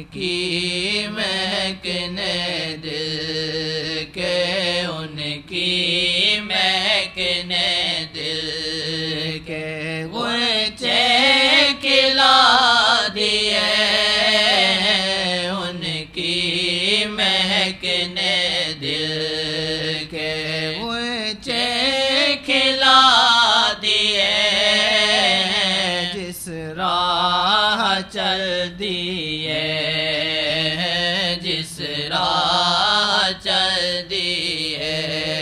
کی مہکنے دل کے، ان کی مہکنے دل کے غنچے کھلا دیے، ان کی مہکنے دل کے غنچے کھلا دیے، جس راہ چل دیے، جس راہ چل دیے،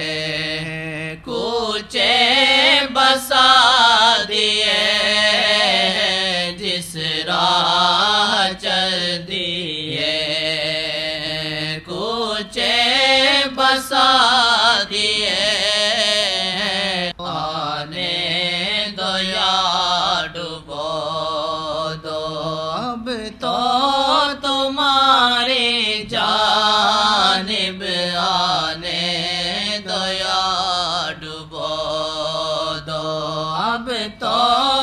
کوچے بسا دیے، جس راہ چل دیے، کوچے بسا دیے، آنے دو یا ڈبو دو، اب تو تمہاری جانب آنے دو یا ڈبو دو، اب تو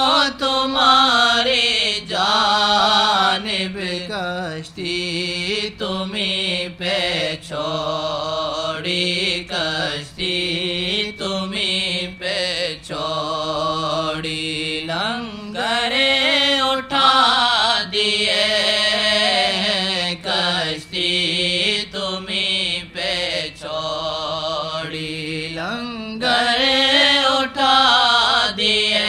تمہاری جانب کشتی تمہیں پہ چھوڑی، کشتی تمہیں پہ چھوڑی، لنگریں اٹھا دیے، کشتی تمہیں پہ چھوڑی، لنگریں اٹھا دیے،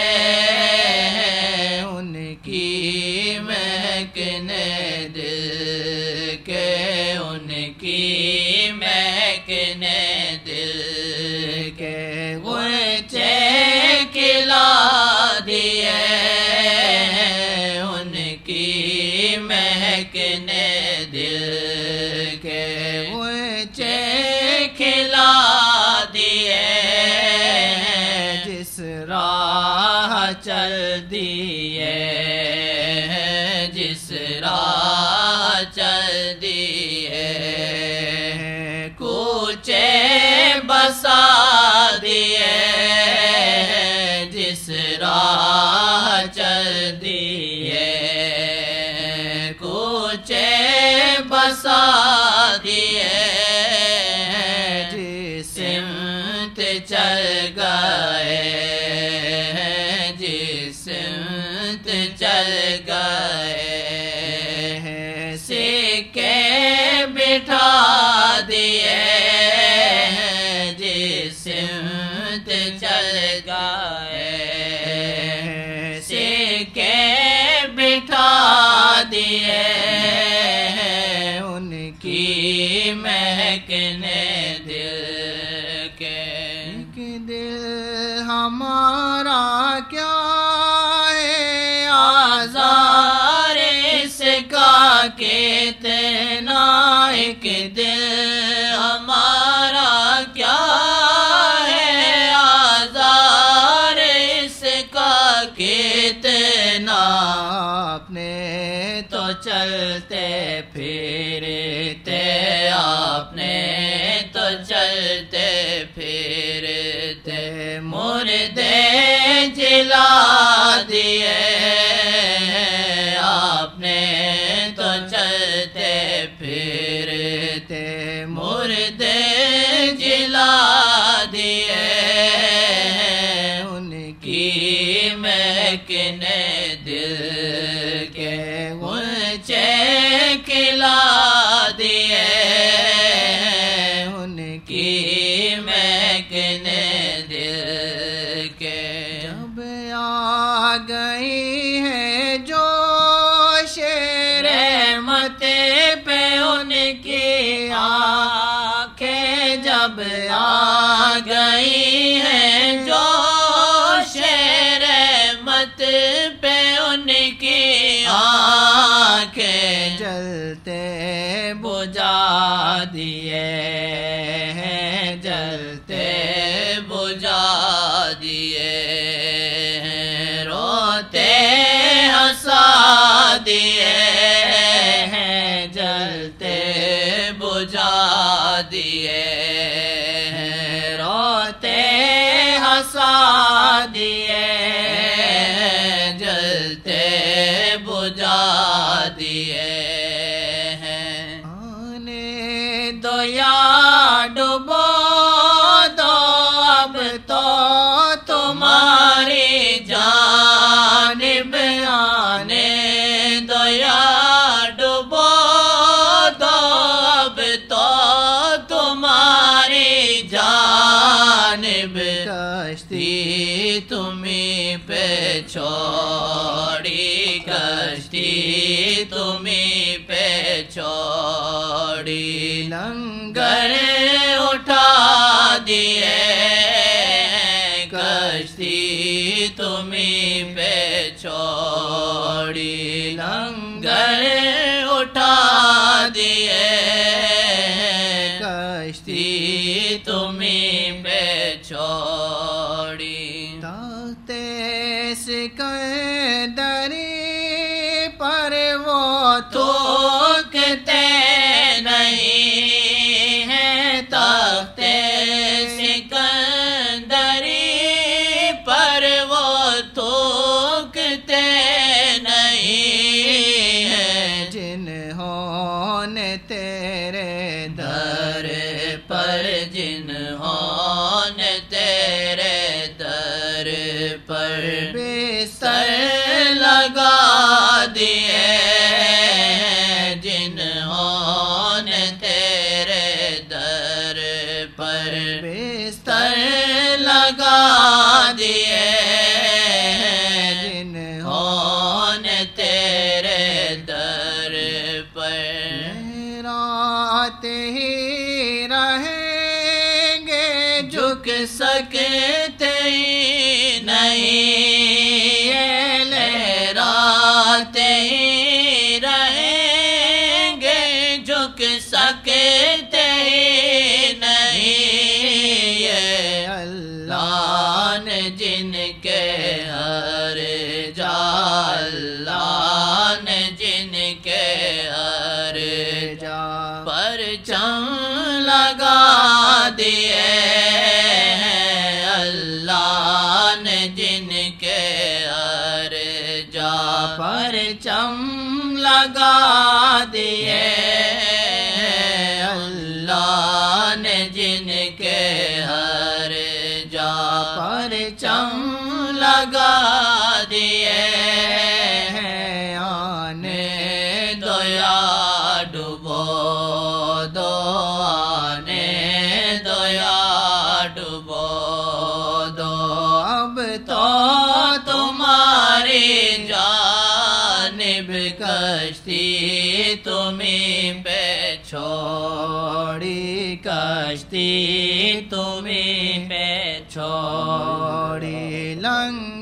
ان کی مہکنے دل کے، ان کی مہکنے دل کے غنچے کھلا دیے، ان کی مہکنے دل کے غنچے کھلا دیے، جس راہ چل دیے، جس راہ چل دیے، کوچے بسا دیے، جس راہ چل دیے، کوچے بسا دیے، جس سمت چل گئے، جس سمت چل گئے، سکے بٹھا دیے، جس سمت چل گئے، سکے بٹھا دیے، ان کی مہکنے دل کے، دل ہمارا کیا ہے آزار اس کا کتنا، ایک دل ہمارا کیا ہے آزار اس کا کتنا، اپنے تو چلتے پھرتے، اپنے تو چلتے پھرتے، مردے جلا دیے، اپنے تو چلتے پھرتے، مردے جلا دیے، ان کی مہکنے دل کے غنچے کھلا دیے، ان کی مہکنے دل کے، جب آ گئی ہے جوش رحمت پہ ان کی آنکھیں، جب آ گئی ہیں جوش رحمت پہ ان کی آنکھیں، جلتے بجھا دیے، جلتے بجھا دیے، روتے ہنسا دیے، جلتے بجھا دیے، روتے ہنسا دیے، جلتے بجھا دیے، یا ڈبو دو اب تو تمہاری جانب آنے دو یا ڈبو دو اب تو تمہاری جانب کشتی تمہیں پہ چھوڑی کشتی تمہیں پہ چھوڑی لنگر اٹھا دیے کشتی تمہیں پہ چھوڑی لنگر اٹھا دیے کشتی تمہیں پہ چھوڑی تخت سکندری پر وہ تھوکتے نہیں ہیں تخت سکندری پر وہ تھوکتے نہیں ہیں جنہوں نے تیرے در پر جنہوں نے تیرے در پر بستر لگا دیے جنہوں نے تیرے در پر بستر لگا دیے جنہوں نے تیرے در پر رات ہی رہیں گے جھک سکتے ہی نہیں لہرات ہی رہیں گے جھک سکتے ہی نہیں یہ اللہ نے جن کے ہر جا اللہ نے جن کے ہر جا پرچم لگا دیے اللہ نے جن کے ہر جا پرچم لگا دیے اللہ نے جن کے ہر جا پرچم لگا دیے آنے دو یا ڈبو دو آنے دو یا ڈبو دو اب تو تمہاری جانب کشتی تمہیں پہ چھوڑی کشتی تمہیں پہ چھوڑی لنگ